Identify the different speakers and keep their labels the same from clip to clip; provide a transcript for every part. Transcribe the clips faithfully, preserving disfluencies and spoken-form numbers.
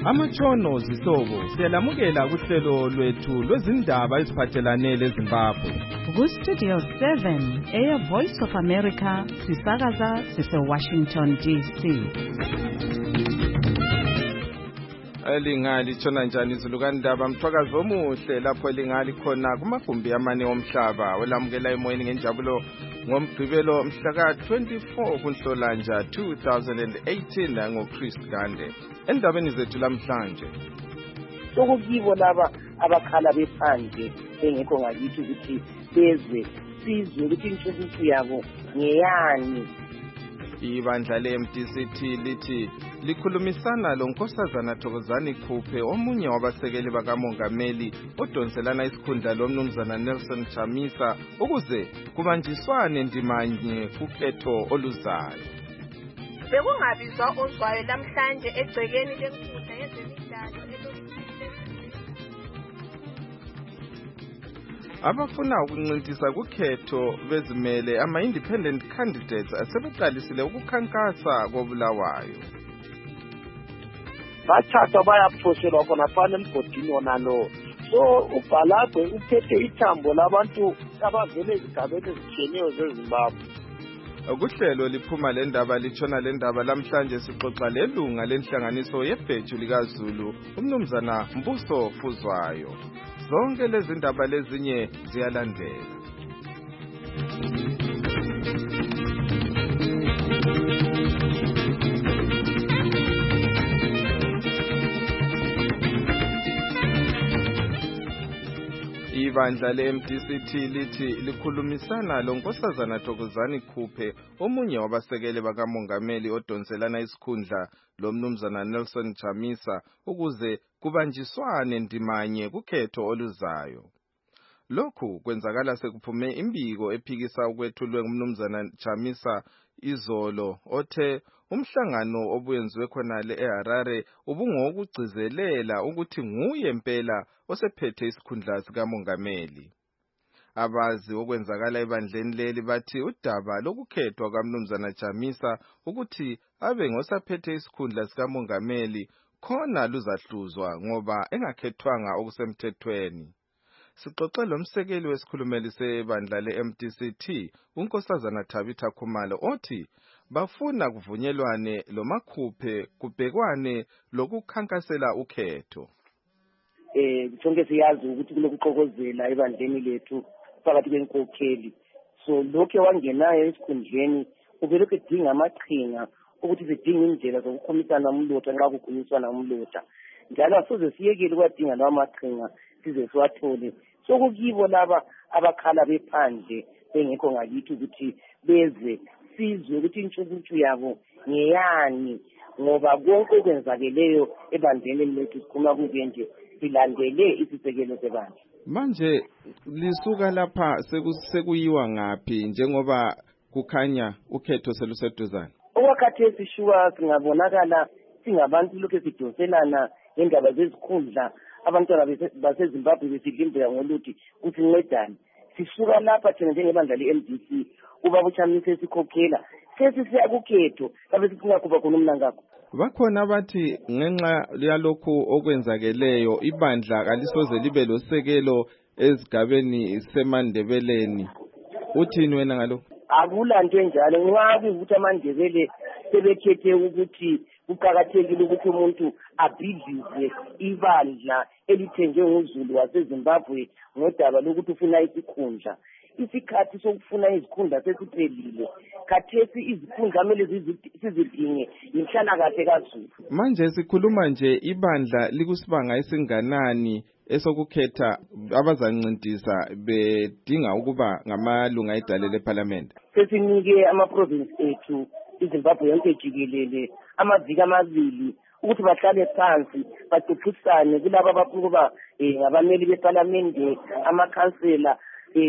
Speaker 1: Amatshono zihlobo siyalamukela kuhlelo lwethu lwezindaba eziphathelane leZimbabwe.
Speaker 2: Ku Studio seven, Air Voice of America, sisakaza sise Washington D C.
Speaker 1: Elingali tshona njani izulukandaba mthwakazi omuhle lapho elingali khona kumagumbi amane omhlaba welamukela emoyeni ngenjabulo ngomgqibelo mhla ka twenty-four kuNhlolanja two thousand eighteen ngoChris Gande. Endabeni zethu lamhlanje
Speaker 3: sokukibo laba abakhala bephandle engekho ngakithi ukuthi bezwe sizwe ukuthi intshukutshu yabo ngeyani.
Speaker 1: Ibandla le-M D C T lithi likhulumisana lonkosazana Thokozani Khuphe omunye wabasekeli bakamongameli odonselana isikhundla lomnumzana Nelson Chamisa ukuze kubanjiswane ndimanye kukhetho oluzayo.
Speaker 4: Bekungabizwa ozwayo namhlanje egcekeni lenkundla yezemidlalo
Speaker 1: abafuna ukuncintisa kukhetho bezimele ama-independent candidates asebeqalisile ukukhankasa koBulawayo.
Speaker 3: Bathatha bayaphoshelwa khona fana emgodini wona lo. So uBhalagwe uphethe ithambo labantu abavele ezigabeni ezitshiyeneyo zeZimbabwe.
Speaker 1: Kuhlelo liphuma le ndaba litshona le ndaba lamhlanje sixoxa lelunga lenhlanganiso yebheju likaZulu umnumzana Mbuso Fuzwayo. Zonke lezi ndaba lezinye ziyalandela. Ibandla le-M D C T lithi likhulumisana lonkosazana Thokozani Khuphe omunye wabasekeli bakamongameli odonselana isikhundla lomnumzana Nelson Chamisa ukuze kubanjiswane ndimanye kukhetho oluzayo. Lokhu kwenzakala sekuphume imbiko ephikisa ukwethulwe ngumnumzana Chamisa izolo othe umhlangano obuyenziwe khonale eHarare ubungokugcizelela ukuthi nguye impela osephethe isikhundla sikamongameli. Abazi okwenzakala ebandleni leli bathi udaba lokukhethwa kaMnumzana Chamisa ukuthi abe ngosaphethe isikhundla sikamongameli khona luzahluzwa ngoba engakhethwanga okusemthethweni. Sixoxe lomsekeli wesikhulumeli sebandla le-M D C T unkosazana Thabitha Khumalo othi bafuna kuvunyelwane lomakhuphe kubhekwane lokukhankasela ukhetho.
Speaker 3: Eh sonke siyazi ukuthi kulokuxokozela ebandleni lethu phakathi kwenkokheli. So lokho wangenayo esikhundleni uvele kudinga amaqhinga ukuthi sidinga indlela zokukhomisana umlotha nxa kukhulunyiswana umlotha. Njalo asoze siyekele ukwadinga lawo maqhinga size siwathole. Sokukibo laba abakhala bephandle engekho ngakithi ukuthi bezwe sizwe ukuthi intshukutshu yabo ngeyani ngoba konke okwenzakeleyo ebandleni lethu sikhuluma kuke nje silandele isisekelo sebandla.
Speaker 1: Manje lisuka lapha sekuyiwa ngapi njengoba kukhanya ukhetho seluseduzane?
Speaker 3: Okwakhathesi shuwa singabonakala singabantu lokho sidonselana ngendaba zezikhundla abantwana baseZimbabwe besidlimbela ngoluthi kusincedane. Sisuka lapha thina njengebandla le-M D C uba buchamisa esikhokhela sesisiya kukhetho kabe sifuna kuba khona umnangakho.
Speaker 1: Bakhona bathi ngenxa yalokhu okwenzakeleyo ibandla kalisoze libe losekelo ezigabeni semandebeleni. Uthini wena ngalokho?
Speaker 3: Akulanto enjalo nxa ukuthi amandebele sebekhethe ukuthi kuqakathekile ukuthi umuntu abhidlize ibandla elithenjwe nguZulu waseZimbabwe ngodaba lokuthi ufuna isikhundla. Isikhathi sokufuna izikhundla sesiphelile. Khathesi izikhundla kumele sizidinge inhlala kahle kaZulu.
Speaker 1: Manje sikhuluma nje ibandla likusibanga esinganani esokukhetha abazancintisa bedinga ukuba ngamalunga edale leParliament.
Speaker 3: Sesinike ama-province ethu iZimbabwe yonke jikelele amaviki amabili ukuthi bahlale phansi baxoxisane kulabo abafuna ukuba ngabameli beParliament amakhansela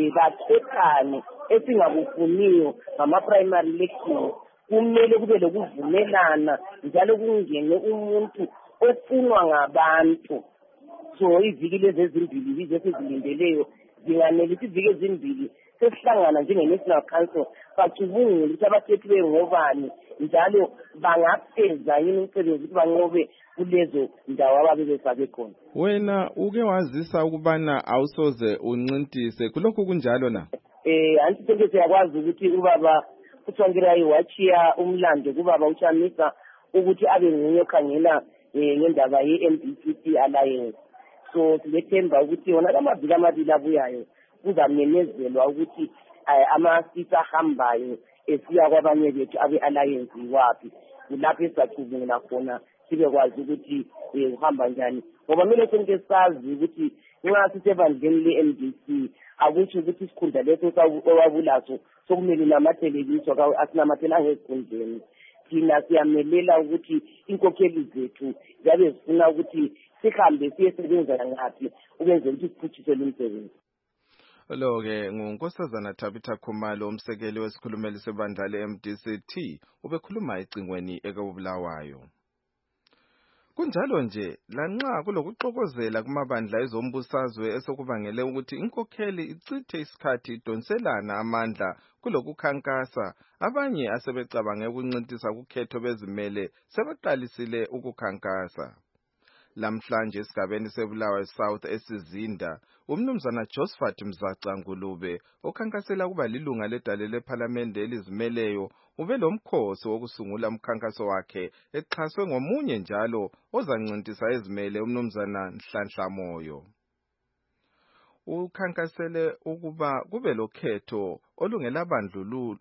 Speaker 3: bakhethane esingakufuniyo ngama-primary elections. Kumele kube lokuvumelana njalo kungene umuntu ofunwa ngabantu. So iziviki lezi ezimbili yizo esizilindeleyo zinganele iziviki ezimbili sesihlangana njenge-National Council bacubungule ukuthi abakhethiweyo ngobani njalo bangafeza yini umsebenzi ukuthi banqobe kulezo ndawo ababe befake khona.
Speaker 1: Wena uke wazisa ukubana awusoze uncintise kulokhu kunjalo na?
Speaker 3: Eh anti sonke siyakwazi ukuthi ubaba uThwangirai wachiya umlando kubaba uChamisa ukuthi abe nguye okhangela ngendaba ye-M D C C Alliance. So silethemba ukuthi yona amaviki amabili abuyayo kuzamenyezelwa ukuthi ama-seats ahambayo esiya kwabanye bethu abe-alliance yiwaphi. Kulapho esacubungula khona sibekwazi ukuthi uhamba njani. Ngoba kumele sonke sazi ukuthi nxa sisebandleni le-M D C akusho ukuthi isikhundla leso owabulaso sokumele namatheleliswa asinamathela ngezikhundleni. Thina siyamelela ukuthi inkokheli zethu ziyabe zifuna ukuthi sihambe siyesebenza ngaphi ukwenzela ukuthi siphutshise lo msebenzi.
Speaker 1: Lo-ke nguNkosazana Tabitha Khumalo, umsekeli wesikhulumeli sebandla le-M D C T, ubekhuluma ecingweni ekobulawayo. Kunjalo nje, lanxa kulokuxokozela kumabandla ezombusazwe esokubangele ukuthi inkokheli ichithe isikhathi idonselana amandla kulokukhankasa, abanye asebecabange ukuncintisa kukhetho bezimele sebeqalisile ukukhankasa. Lamhlanje esigabeni seBulawayo South esizinda, umnumzana Josephat Mzaca Ngulube, okhankasela kuba lilunga ledale lephalamende elizimeleyo, ube lomkhosi wokusungula umkhankaso wakhe exhaswe ngomunye njalo ozancintisa ezimele umnumzana Nhlanhla Moyo. Ukhankasele ukuba kube lokhetho olungelabandlululo,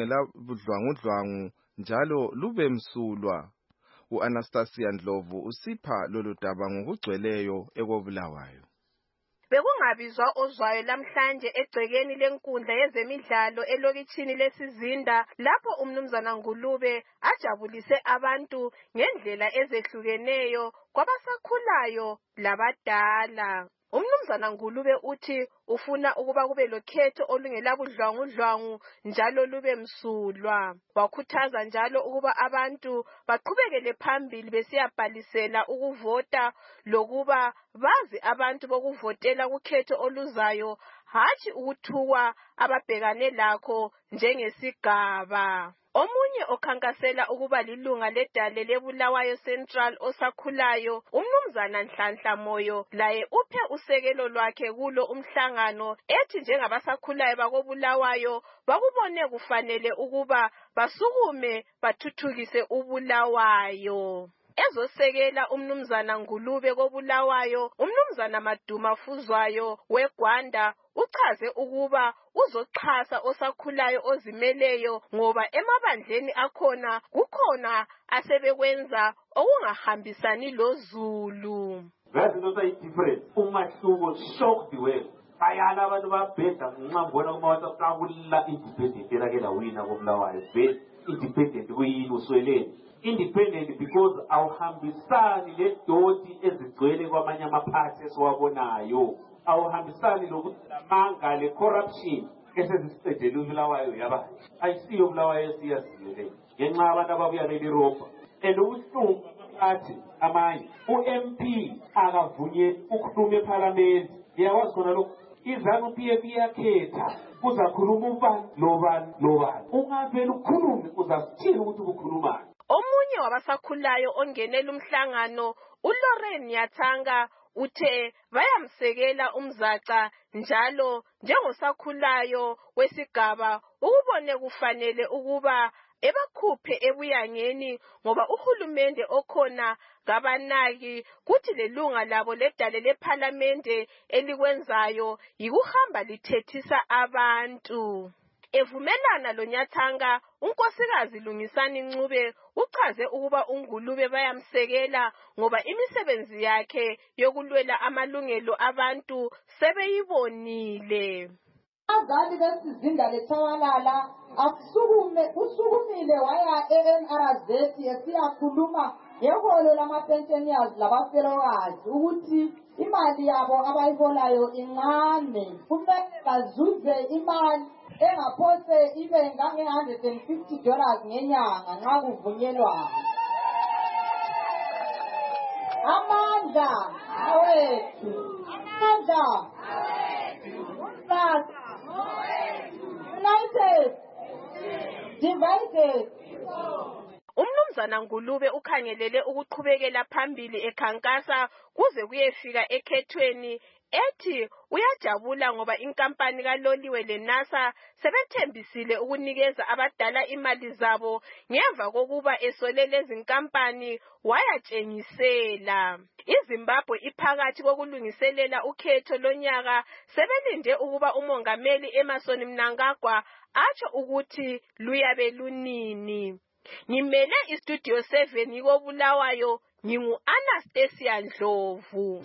Speaker 1: olungelabudlwangudlwangu njalo lube msulwa. U-Anastasia Ndlovu usipha lolu daba ngokugcweleyo ekobulawayo.
Speaker 4: Bekungabizwa ozwayo lamhlanje egcekeni lenkundla yezemidlalo elokitshini lesizinda lapho umnumzana Ngulube ajabulise abantu ngendlela ezehlukeneyo kwabasakhulayo labadala. Umnumzana Ngulube uthi ufuna ukuba kube lokhetho olungelabudlwangudlwangu njalo lube msulwa. Wakhuthaza njalo ukuba abantu baqhubekele phambili besiyabhalisela ukuvota lokuba bazi abantu bokuvotela kukhetho oluzayo, hatshi ukuthukwa ababhekane lakho njengesigaba. Omunye okhankasela ukuba lilunga ledale leBulawayo Central osakhulayo, umnumzana Nhlanhla Moyo, laye uphe usekelo lwakhe kulo umhlangano ethi njengabasakhulayo bakobulawayo bakubone kufanele ukuba basukume bathuthukise uBulawayo. Ezosekela umnumzana Ngulube kobulawayo, umnumzana Maduma Fuzwayo weGwanda uchaze ukuba uzoxhasa osakhulayo ozimeleyo ngoba emabandleni akhona kukhona asebekwenza okungahambisani loZulu.
Speaker 5: That's not a difference. Umahluko shocked bayala abantu babhedla ngicambona kuma WhatsApp kulila independent erakela wina kobulawayo. Be independent kuyini usweleni? Independent because awuhambisani le doti ezigcwele kwamanye amaphathi esiwabonayo. Awuhambisani lokuthi lamanga le corruption esezisicedele uBulawayo yaba ayisiyo uBulawayo esiyazile ngenxa abantu ababuya leLeurope and ubuhlungu athi amanye u-M P akavunyelwe ukukhuluma eParliament. Yawazi khona lokho izanu P F iyakhetha uzakhuluma ubani lobani lobani, ungavele ukukhulume uzasithini ukuthi ukukhulumani.
Speaker 4: Omunye wabasakhulayo ongenela umhlangano uLauren Nyathanga uthe bayamsekela umzaca njalo njengosakhulayo wesigaba ukubone kufanele ukuba ebakhuphe ebuyangeni ngoba uhulumende okhona ngabanaki kuthi lelunga labo ledale lephalamende elikwenzayo yikuhamba lithethisa abantu. Evumelana lo Nyathanga, unkosikazi Lungisani Ncube uchaze ukuba uNgulube bayamsekela ngoba imisebenzi yakhe yokulwela amalungelo abantu sebeyibonile.
Speaker 6: Abazali besizinda leThawalala asukume usukumile waya e-N R Z esiyakhuluma ngeholo lama-pensioners labafelokazi ukuthi imali yabo abayiholayo incane, kumele bazuze imali engaphose ibe ngange one hundred fifty dollars ngenyanga nxa kuvunyelwa. Amandla awethu, amandla awethu, umhlaba awethu. United. Divided.
Speaker 4: Umnumzana Ngulube ukhangelele ukuqhubekela phambili ekhankasa kuze kuyefika ekhethweni ethi uyajabula ngoba inkampani kaloliwe leNASA sebethembisile ukunikeza abadala imali zabo ngemva kokuba esole lezi nkampani wayatshengisela. iZimbabwe iphakathi kokulungiselela ukhetho lonyaka sebelinde ukuba umongameli Emmerson Mnangagwa atsho ukuthi luyabe lunini. Ngimele istudio seven yiko Bulawayo, ngingu Anastasia Ndlovu.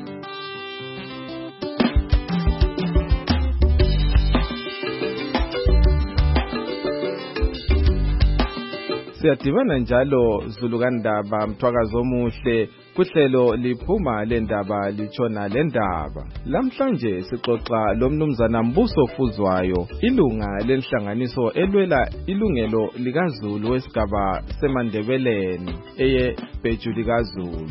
Speaker 1: Siyadibana njalo Zulukandaba Mthwakazi omuhle kuhlelo liphuma lendaba litshona lendaba. Lamhlanje sixoxa lomnumzana Mbuso Fuzwayo, ilunga lenhlanganiso elwela ilungelo likaZulu wesigaba seMandebeleni eye Bheju likaZulu.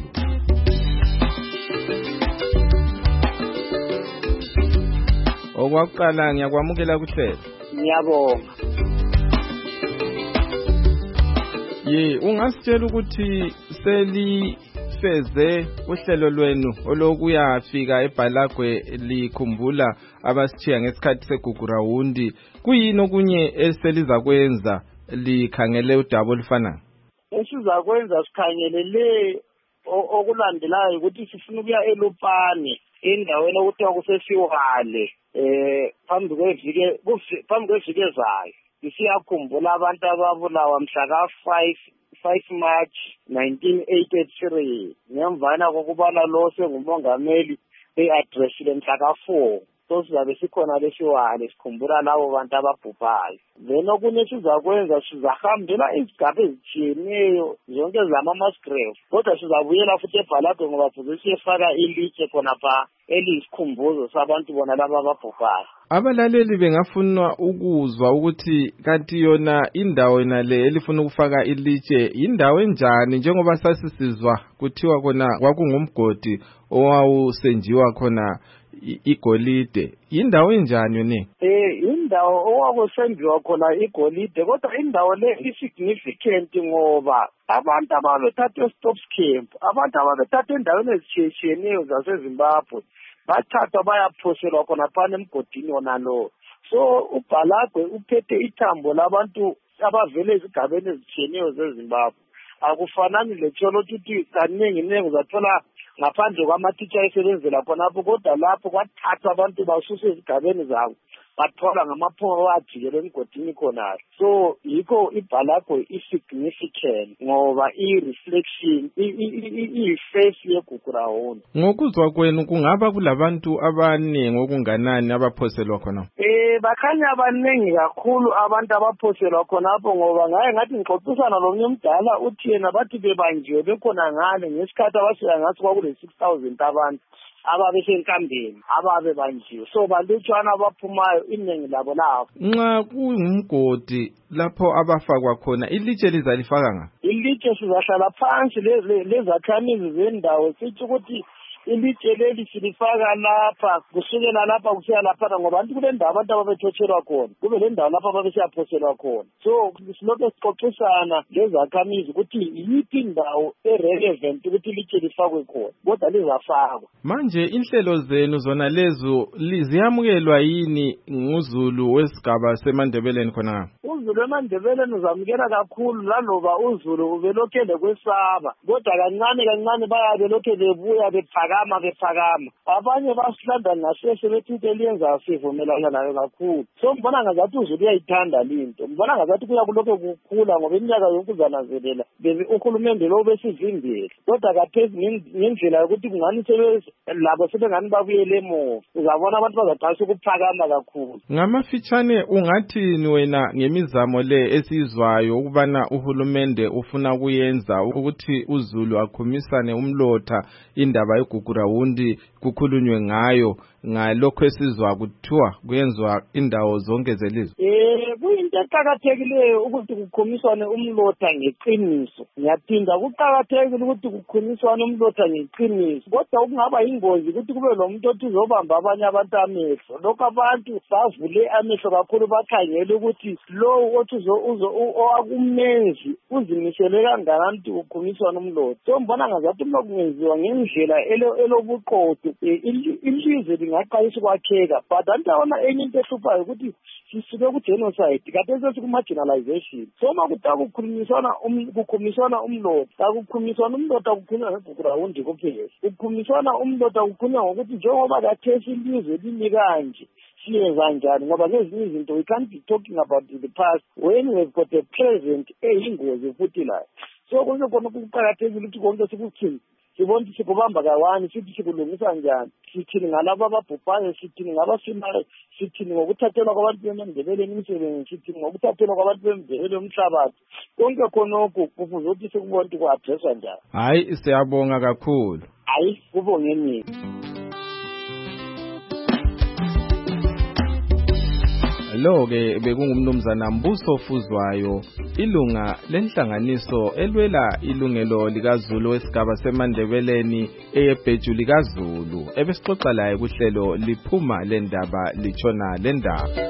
Speaker 1: Okwakuqala ngiyakwamukela kuhlelo.
Speaker 3: Ngiyabonga.
Speaker 1: Ye, ungasitshela ukuthi selifeze uhlelo lwenu olokuyafika eBhalagwe likhumbula abasithiya ngesikhathi segugurawundi, kuyini okunye eseliza kwenza likhangele udaba olufanayo?
Speaker 3: Esiza kwenza sikhangelele okulandelayo ukuthi sifuna ukuya eLupane endaweni okuthiwa kusesiwale eh phambi kwevike phambi kwevike ezayo. Siyakhumbula abantu ababulawa mhla ka five March nineteen eighty-three ngemvana kokubana lo sengumongameli e-addressile mhla ka four. So sizabe sikhona lesiwale sikhumbula labo bantu ababhubhayo. Then okunye sizakwenza sizahambela izigaba ezitshiyeneyo zonke zama-Musgrave, kodwa sizabuyela futhi eBhalagwe ngoba futhi siyefaka ilitshe khonapha eliyisikhumbuzo sabantu bona laba ababhubhayo.
Speaker 1: Abalaleli bengafuna ukuzwa ukuthi kanti yona indawo yonale elifuna ukufaka ilitshe indawo enjani, njengoba sasisizwa kuthiwa khona kwakungumgodi owawusenjiwa khona igolide. Indawo enjani yone?
Speaker 3: Eh indawo owakusenjiwa khona igolide, kodwa indawo le isignificant ngoba abantu ababethatha stop camp, abantu ababethatha endaweni ezitshiyeneyo zaseZimbabwe bathathwa bayaphoselwa khona phana emgodini wona lo. So uBhalagwe uphethe ithambo labantu abavele ezigabeni ezitshiyeneyo zeZimbabwe. Akufanani lecholo ukuthi kaningi ningi uzathola ngaphandle kwamatitsha ayesebenzela khonapho, kodwa lapho kwathathwa abantu basuswe ezigabeni zabo bathola ngamaphono ajikele emgodini khonalo. So yikho iBhalagwe i-significant ngoba i-reflection i-face yeGugurawundi.
Speaker 1: Ngokuzwa kwenu kungaba kulabantu abaningi okunganani abaphoselwa khona?
Speaker 3: Eh bakhanya abaningi kakhulu abantu abaphoselwa khonapho ngoba ngaye ngathi ngixoxisana lomnye umdala uthi yena bathi bebanjiwe bekhona ngale ngesikhathi abashiya ngathi kwakule six thousand abantu ababesenkambeni ababe banjiwe. So balutshwana abaphumayo iningi labo labo.
Speaker 1: Nxa kungumgodi lapho abafakwa khona ilitshe lizalifaka nga?
Speaker 3: Ilitshe sizahlala phansi lezakhamizi zendawo sithi ukuthi ilitshe leli silifaka lapha kusukela lapha kusiya lapha ngoba anti kule ndawo abantu ababethotshelwa khona kube le ndawo lapha ababesiyaphoselwa khona. So silokho sixoxisana lezakhamizi ukuthi yiphi indawo e-relevant ukuthi ilitshe lifakwe khona, kodwa lizafakwa.
Speaker 1: Manje inhlelo zenu zona lezo ziyamukelwa yini nguzulu wesigaba seMandebeleni khona?
Speaker 3: uZulu eMandebeleni uzamukela kakhulu laloba uZulu ubelokele kwesaba, kodwa kancane kancane bayabe lokhe bebuya bephakama bephakama. Abanye basihlanda ngasese bethi eliyenza sivumelana nayo kakhulu. So mbona ngazathi uZulu uyayithanda linto, mbona ngazathi kuya kulokho kukhula ngoba iminyaka yonke uzanazelela bebe uhulumende lo besivimbele, kodwa kaphezi ngendlela yokuthi kungani labo sebengani babuyele emuva. Uzabona abantu bazaqalisa ukuphakama kakhulu.
Speaker 1: Ngamafitshane ungathini wena ngemizamo le esizwayo ukubana uhulumende ufuna kuyenza ukuthi uZulu akhumisane umlotha indaba yeGugurawundi kukhulunywe ngayo ngalokho esizwa kuthiwa kuyenzwa indawo zonke zelizwe?
Speaker 7: Eh kuyinto eqhakathekileyo ukuthi kukhumiswane umlotha ngeqiniso. Ngiyaphinda kuqhakathekile ukuthi kukhumiswane umlotha ngeqiniso. Kodwa okungaba ingozi ukuthi kube lo muntu othi uzobamba abanye abantu amehlo. Lokho abantu bavule amehlo kakhulu bakhangele ukuthi lo othi uzo owakumenzi uzimisele kangakanani ukuthi kukhumiswane umlotha. So mbona ngazathi uma kungenziwa ngendlela elobuqotho ilizwe lingaqalisa ukwakheka. But andabona enye into ehluphayo ukuthi sisuke ku-genocide kade sesiku-marginalization. So uma kuthiwa kukhulumiswana kukhumiswana umlotha akukhumiswana umlotha kukhulunywa ngebhukurawundi kuphela. Kukhumiswana umlotha kukhulunywa ngokuthi njengoba kathesi ilizwe limi kanje siyenza njani ngoba ngezinye izinto we can't be talking about the past when we've got a present eyingozi futhi la. So konke khona kuqakathekile ukuthi konke sikuthini sibona ukuthi sikubamba kawani sithi sikulungisa njani sithini ngalabo ababhubhayo sithini ngabasimayo sithini ngokuthathelwa kwabantu bemndebeleni imisebenzi sithini ngokuthathelwa kwabantu bemndebeleni umhlabathi konke khonokho kufuze ukuthi sikubona ukuthi ku-addresswa njani.
Speaker 1: Hayi siyabonga kakhulu.
Speaker 7: Hayi kubongeni mina.
Speaker 1: Lo-ke bekungumnumzana Mbuso Fuzwayo, ilunga lenhlanganiso elwela ilungelo likaZulu wesigaba seMandebeleni eyebheju likaZulu, ebesixoxa laye kuhlelo liphuma lendaba litshona lendaba.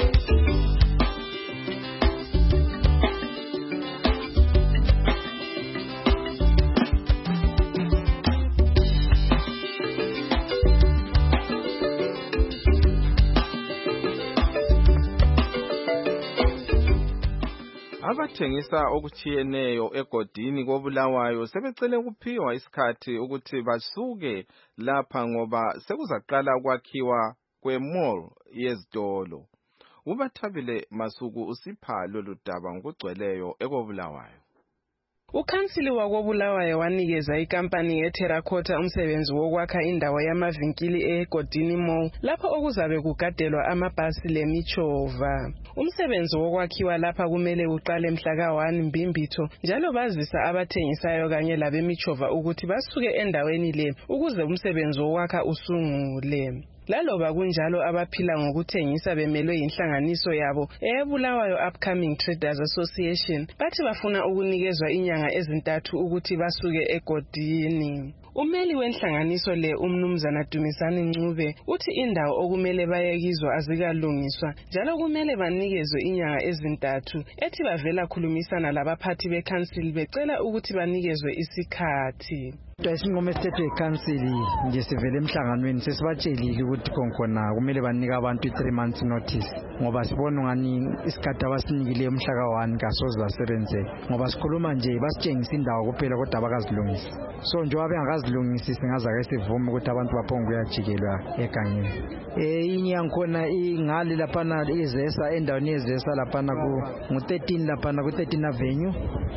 Speaker 1: Abathengisa okuchiyeneyo egodini koBulawayo sebecele kuphiwa isikhathi ukuthi basuke lapha ngoba sekuzaqala ukwakhiwa kwemall yezitolo. Ubathabile Masuku usipha lolu daba ngokugcweleyo ekoBulawayo.
Speaker 8: Ukhansili wakoBulawayo wanikeza ikampani yeTerracotta umsebenzi wokwakha indawo yamavinkili egodini mall lapho okuzabe kugadelwa amabhasi lemichova. Umsebenzi wokwakhiwa lapha kumele uqale mhla ka one Mbimbitho njalo bazisa abathengisayo kanye labemichova ukuthi basuke endaweni le ukuze umsebenzi wokwakha usungule. Laloba kunjalo abaphila ngokuthengisa bemelwe inhlanganiso yabo eBulawayo Upcoming Traders Association bathi bafuna ukunikezwa inyanga ezintathu ukuthi basuke egodini. Umeli wenhlanganiso le umnumzana Dumisani Ncube uthi indawo okumele bayekizwa azikalungiswa njalo kumele banikezwe inyanga ezintathu ethi bavela khulumisana labaphathi bekhansili becela ukuthi banikezwe isikhathi.
Speaker 9: Isinqumo esithethwe ikansili nje sivele emhlanganweni sesibatshelile ukuthi khona kumele banike abantu three months notice ngoba sibona ngani isikhathi abasinikile umhla ka one kasoze basebenze ngoba sikhuluma nje basitshengisa indawo kuphela kodwa abakazilungisi. So njengoba bengakazilungisi singaza ke sivume ukuthi abantu baphonge kuyajikelwa egangeni. Eh inye yankhona ingali laphana izesa endaweni yezesa laphana ku thirteen laphana ku thirteen Avenue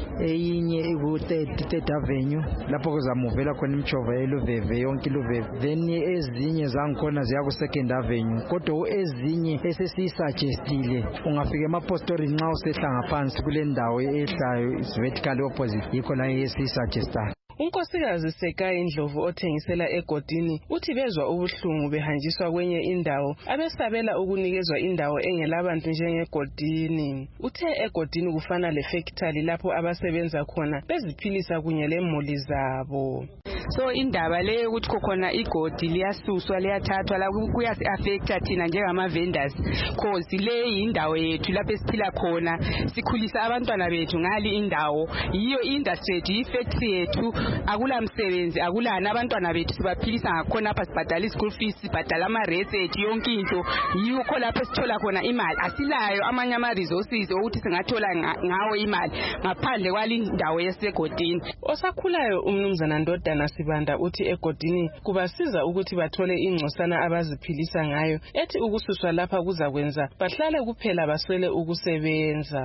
Speaker 9: eyinye ku thirty Avenue lapho kuzamu vela khona imchova eluveve yonke iluveve then ezinye zangikhona ziya ku second Avenue kodwa ezinye esesisuggestile ungafika emapostori nxa usehla ngaphansi kule ndawo ehlayo is vertical opposite yikho la esisuggesta.
Speaker 8: Unkosikazi Sekai Ndlovu othengisela egodini uthi bezwa ubuhlungu behanjiswa kwenye indawo abesabela ukunikezwa indawo engelabantu njengegodini. Uthe egodini kufana lefactory lapho abasebenza khona beziphilisa kunye lemuli zabo.
Speaker 10: So indaba le ukuthi khona igodi liyasuswa liyathathwa la kuyasi affecta thina njengama vendors cause le indawo yethu lapho esiphila khona sikhulisa abantwana bethu ngali indawo yiyo industry yethu ifactory yethu akula msebenzi akulana abantwana bethu sibaphilisa ngakhona apha sibhadala school fees sibhadala ama rates ethu yonke into yikho lapho sithola khona imali asilayo amanye ama resources ukuthi singathola ngawo imali ngaphandle kwalindawo yesegodini.
Speaker 8: Osakhulayo umnumzana Ndodana Sibanda uthi egodini kubasiza ukuthi bathole ingcosana abaziphilisa ngayo ethi ukususwa lapha kuzakwenza bahlale kuphela baswele ukusebenza.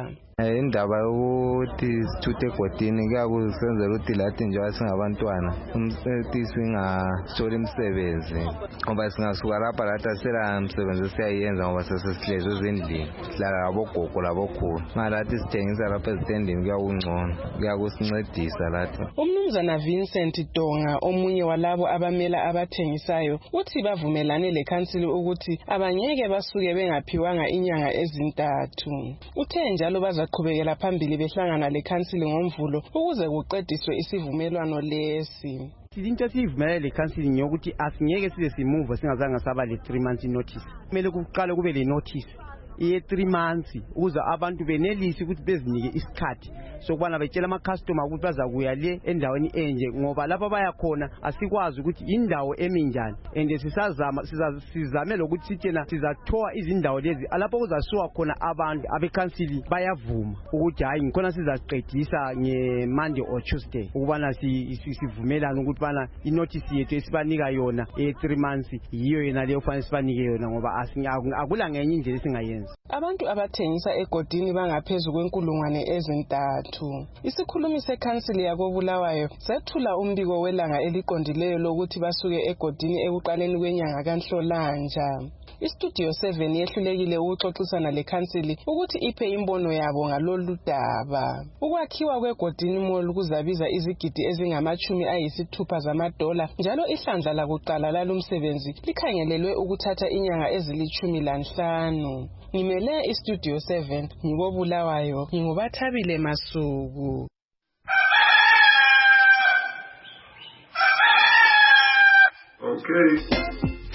Speaker 11: indaba yokuthi sithuthe egodini kuyakusenzela ukuthi lathi njengoba singabantwana umsebenzi singatholi imisebenzi ngoba singasuka lapha lathi asela msebenzi siyayenza ngoba sesesihlezi ezindlini sihlala labogogo labokhulu ngalathi sithengisa lapha ezitendini kuyakungcono kuyakusincedisa lathi.
Speaker 8: Umnumzana Vincent Donga omunye walabo abamela abathengisayo uthi bavumelane lekhansili ukuthi abangeke basuke bengaphiwanga inyanga ezintathu. Uthe njalo bazaqhubekela phambili behlangana lekhansili ngoMvulo ukuze kuqediswe isivumelwano lesi.
Speaker 12: Into sivumelane lekhansili nyokuthi asingeke size simuva singazange saba le three months notice. Kumele kuqale kube le notice iye three months ukuze abantu benelise ukuthi bezinike isikhathi sokubana betshela ama customer ukuthi bazakuya le endaweni enje ngoba lapha baya khona asikwazi ukuthi indawo eminjani ende sisazama sizame lokuthi sithena sizathoa izindawo lezi alapho kuzasuka khona abantu abekhansili bayavuma ukuthi hayi ngikhona sizaziqedisa nge Monday or Tuesday ukubana sivumelana ukuthi bana inotice yethu esibanika yona e three months yiyo yena leyo fanele sibanike yona ngoba akula ngenye indlela esingayenza.
Speaker 8: Abantu abathengisa egodini bangaphezulu kwenkulungwane ezintathu. Isikhulumi sekhansili yakoBulawayo sethula umbiko welanga eliqondileyo lokuthi basuke egodini ekuqaleni kwenyanga kaNhlolanja. Istudio seven yehlulekile ukuxoxisana lekhansili ukuthi iphe imbono yabo ngalolu daba. Ukwakhiwa kwegodini mall kuzabiza izigidi ezingamachumi ayisithupha zamadola njalo ihlandla lakuqala lalumsebenzi likhangelelwe ukuthatha inyanga ezilichumi lanhlanu. Ngimele istudio seven ngikoBulawayo ngingubathabile Masuku.
Speaker 13: Okay.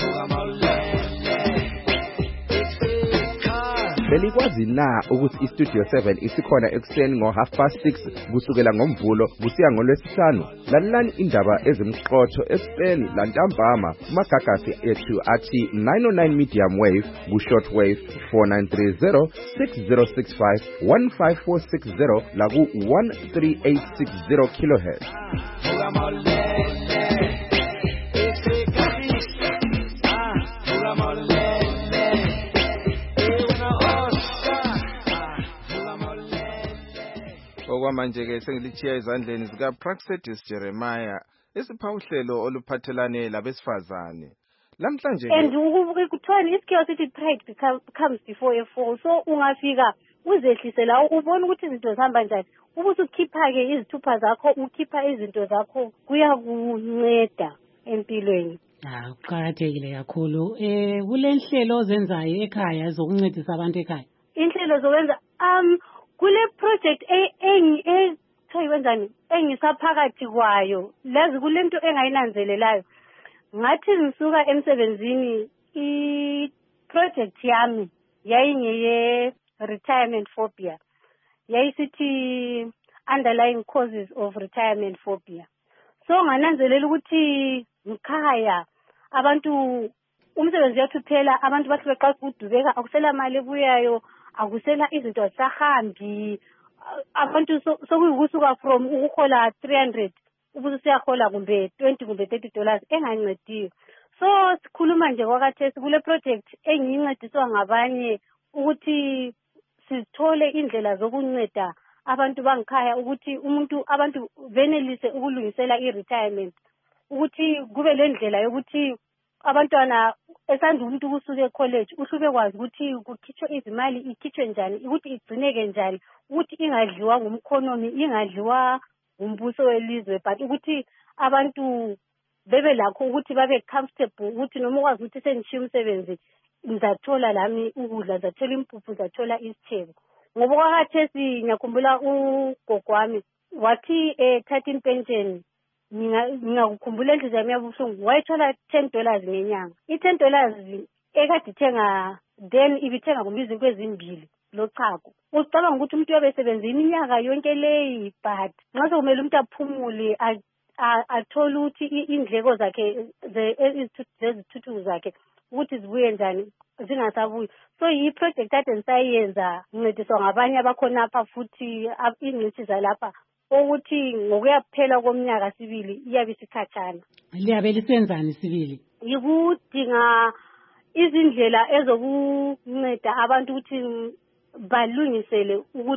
Speaker 1: Belikwazi na ukuthi istudio seven isikhona ekuseni ngo half past six kusukela ngoMvulo kusiya ngoLwesihlanu. Lalelani indaba ezimqotho ekuseni lantambama kumagagasi ethu athi nine oh nine medium wave ku short wave four nine three zero six zero six five one five four six zero la ku one three eight six zero kilohertz. Okwamanje ke sengilichiya ezandleni zika Praxedis Jeremiah esiphawuhlelo oluphathelane labesifazane. Lamhlanje
Speaker 14: and ukuthola isikhiwo sithi pride becomes before a fall, so ungafika uzehlise la ubona ukuthi izinto zihamba njani ubuthi ukhipha ke izithupha zakho ukhipha izinto zakho kuyakunceda empilweni.
Speaker 15: Ah, uqhakathekile kakhulu. Eh kulenhlelo ozenzayo ekhaya zokuncedisa abantu ekhaya.
Speaker 14: Inhlelo zokwenza um kule project engi ethoyi wenzani engisaphakathi kwayo lazi kulento engayinanzelelayo ngathi ngisuka emsebenzini I project yami yayingeye retirement phobia yayisithi underlying causes of retirement phobia so ngananzelela ukuthi ngikhaya abantu umsebenzi yethu phela abantu bathi beqala ukudubeka akusela mali ebuyayo akusela izinto zahambi abantu sokuyikusuka from ukuhola three hundred ubuze siyahola kumbe twenty kumbe thirty dollars engancediyo. So sikhuluma nje kwakathesi kule project engincediswa ngabanye ukuthi sithole indlela zokunceda abantu bangikhaya ukuthi umuntu abantu benelise ukulungisela i-retirement ukuthi kube le ndlela yokuthi abantwana esanda umuntu kusuka ecollege uhlube kwazi ukuthi kukhitshwe izimali ikhitshwe njani ukuthi igcineke njani ukuthi ingadliwa ngumkhonomi ingadliwa umbuso welizwe but ukuthi abantu bebe lakho ukuthi babe comfortable ukuthi noma ukwazi ukuthi sengishiya umsebenzi ngizathola lami ukudla ngizathola impuphu ngizathola isithebo ngoba kwakathesi ngiyakhumbula ugogo wami wathi eh thirteen pension ngingakukhumbula enhliziyo yami yabuhlungu wayithola ten dollars ngenyanga i-ten dollars ekade ithenga then ibithenga kumbizinto ezimbili lochago ucabanga ukuthi umuntu uyabesebenza iminyaka yonke leyi but nxa sokumele umuntu aphumule athola ukuthi indleko zakhe zezithuthu zakhe ukuthi zibuye njani zingasabuyi so yi-project ade ngisayenza ngincediswa ngabanye abakhonapha futhi ingcitshi zalapha ukuthi ngokuyaphela komnyaka sibili iyabe isikhatshana.
Speaker 15: Liyabe lisenzani sibili?
Speaker 14: Yikudinga izindlela ezokunceda abantu ukuthi balungisele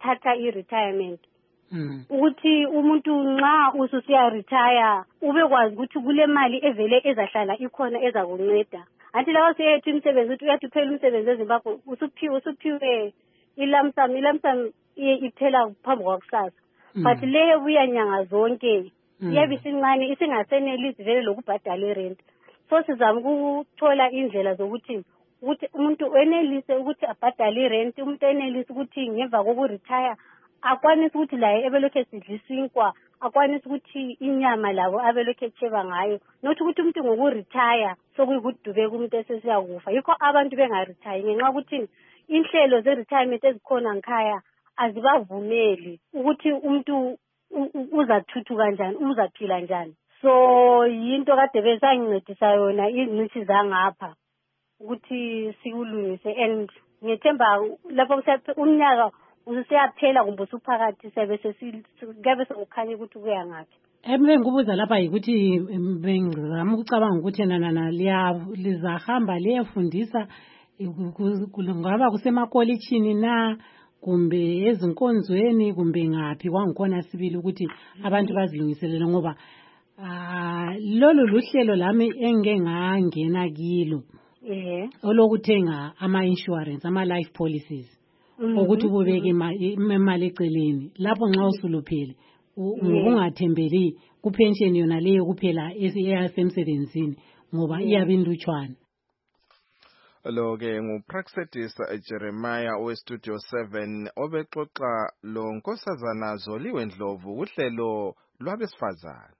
Speaker 14: ukuthatha i-retirement ukuthi umuntu nxa ususiya retire ubekwazi ukuthi kule mali evele ezahlala ikhona ezakunceda. Athi lawa siyethi umsebenzi ukuthi uyathi umsebenzi eZimbabwe usuphiwe usuphiwe ilamsam ilamsam iphela phambi kwakusasa. But le buyanyanga zonke iyabe isincane isingasenelisi vele lokubhadala irent. So sizama ukuthola indlela zokuthi ukuthi umuntu enelise ukuthi abhadale irent, umuntu enelise ukuthi ngemva kokuretire akwanise ukuthi laye ebelokhe sidlisinkwa, akwanise ukuthi inyama labo abelokhe tsheba ngayo, not ukuthi umuntu ngokuretire sokuyikudube kumuntu esesiyakufa. Yikho abantu bengaretire ngenxa ukuthi inhlelo ze-retirement ezikhona ngikhaya azibavumeli ukuthi umuntu uzathuthu kanjani, uzaphila njani. So yinto kade besangincedisa yona izingcithi zangapha ukuthi sikulungise, and ngethemba lapho umnyaka usiyaphela kumbe usuphakathi sebe sesigabe sokukhanya ukuthi kuya ngapi.
Speaker 15: Embe ngubuza lapha ukuthi bengizama ukucabanga ukuthi nana lizahamba liyafundisa kungaba kusemakolitshini na kumbe ezinkonzweni kumbe ngaphi kwangikhona sibili ukuthi abantu bazilungiselele, ngoba lolu luhlelo lami engeke ngangena kilo
Speaker 14: eh
Speaker 15: olokuthenga ama insurance ama life policies ukuthi kubeke imali eceleni lapho nxa usuluphele ungathembeli ku pension yona leyo kuphela eyasemsebenzini ngoba iyabe indutshwana.
Speaker 1: Lo ke nguPraxedis Jeremiah we Studio seven obexoxa lo Nkosazana Zoliwe Ndlovu uhlelo lwabesifazana.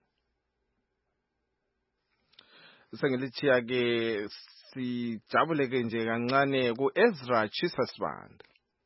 Speaker 1: Sengilichiya ke sijabuleke nje kancane ku Ezra Chisasband.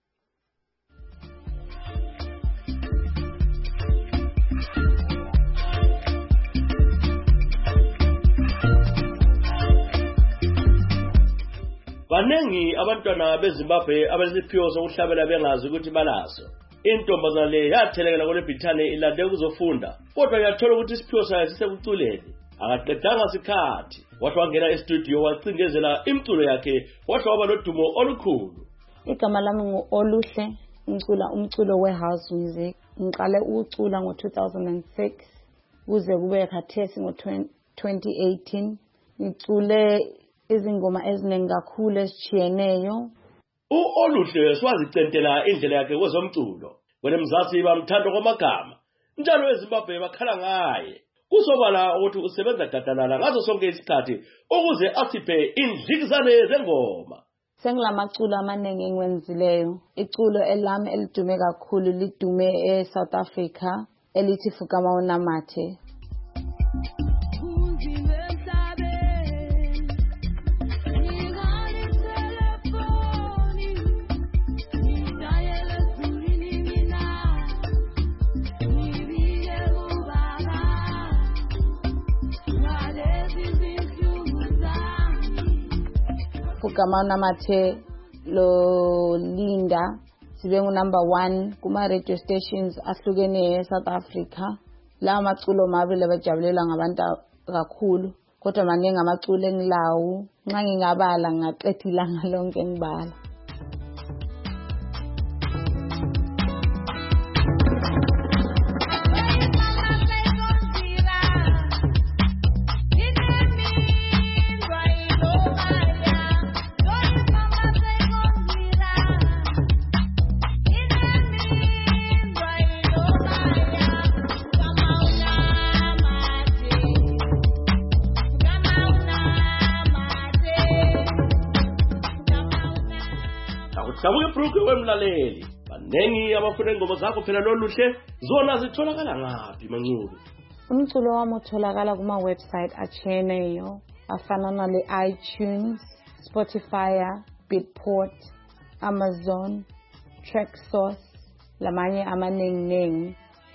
Speaker 13: Banengi abantwana beZimbabwe abasiphiwo sokuhlabela bengazi ukuthi balaso. Intombazana le yathelekela kule Britane ilande ukuzofunda, kodwa yathola ukuthi isiphiwo sayo sisekuculeni. Akaqedanga sikhathi, wathi wangena e-studio wacindezela imculo yakhe, wathi waba nodumo olukhulu.
Speaker 16: Igama lami ngu-Oluhle, ngicula umculo we-house music. Ngiqale ukucula ngo-two thousand six kuze kube khathesi ngo-twenty eighteen. Ngicule izingoma eziningi kakhulu ezitshiyeneyo.
Speaker 13: U-Oluhle swazicentela indlela yakhe kwezomculo. Kwelemzasi bamthanda kwamagama, njalo eZimbabwe bakhala ngaye. Kusobala ukuthi usebenza gadalala ngazo sonke isikhathi ukuze asiphe indlikizane zengoma.
Speaker 16: Sengilamacula amaningi engwenzileyo. Iculo elami elidume kakhulu lidume e-South Africa elithi Fukama Unamathe. Fukama Unamathe lo linda sibe ngu number one kuma radio stations ahlukene eSouth Africa. La maculo mabili abajabulela ngabantu kakhulu, kodwa maningi amaculo engilawo nxa ngingabala ngaqedila ilanga lonke ngibala.
Speaker 13: Sabuye Bruke wemlaleli, banengi abafuna ingoma zakho phela loluhle, zona zitholakala ngaphi Mancube?
Speaker 16: Umculo wami utholakala kuma website acheneyo afana nale iTunes, Spotify, Beatport, Amazon, Traxsource, lamanye amaningi nengi.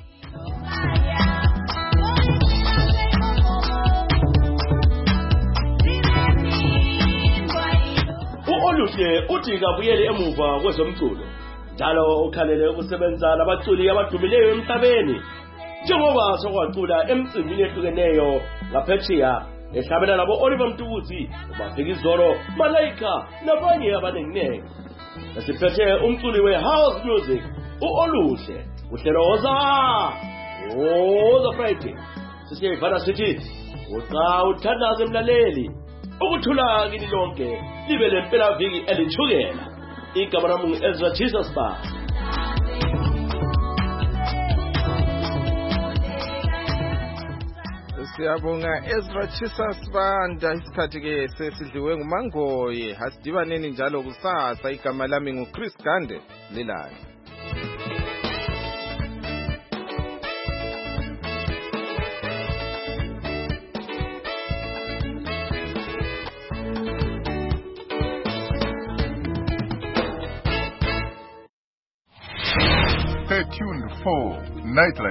Speaker 13: U-Oluhle uthi kabuyele emuva kwezomculo, njalo ukhalele ukusebenza nabaculi abadumileyo emhlabeni, njengoba sokwacula emcimbini ehlukeneyo ngaphetsheya ehlabela nabo Oliver Mtukudzi, uMafikizolo, Malaika nabanye abanenginengi. Esiphethe umculi we-house music u-Oluhle uhleroza woza Friday sisiyevana sithi uqa uthandaze emlaleli ukuthula kini lonke libe lempela viki elithukela igama lami Ezra Jesus Ba.
Speaker 1: Siyabonga Ezra Jesus Banda. Isikhathi ke sesidliwe nguMangoye. Asidibaneni njalo kusasa. Igama lami nguChris Gande Lilani.
Speaker 17: Stay tuned for Nightline.